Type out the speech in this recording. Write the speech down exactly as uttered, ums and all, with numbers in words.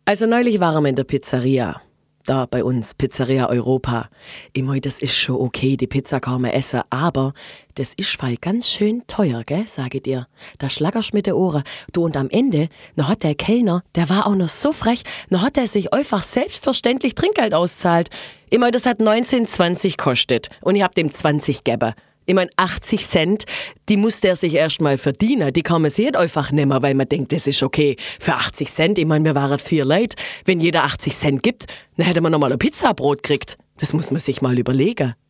Also neulich waren wir in der Pizzeria. Da bei uns, Pizzeria Europa. Ich mein, das ist schon okay, die Pizza kann man essen, aber das ist voll ganz schön teuer, gell, sage ich dir. Da schlaggerst mit den Ohren. Du, und am Ende, noch hat der Kellner, der war auch noch so frech, noch hat er sich einfach selbstverständlich Trinkgeld auszahlt. Ich mein, das hat neunzehn zwanzig kostet und ich hab dem zwanzig gegeben. Ich mein, achtzig Cent, die muss der sich erst mal verdienen. Die kann man sich nicht einfach nehmen, weil man denkt, das ist okay. Für achtzig Cent, ich mein, wir waren vier Leute. Wenn jeder achtzig Cent gibt, dann hätte man noch mal ein Pizzabrot gekriegt. Das muss man sich mal überlegen.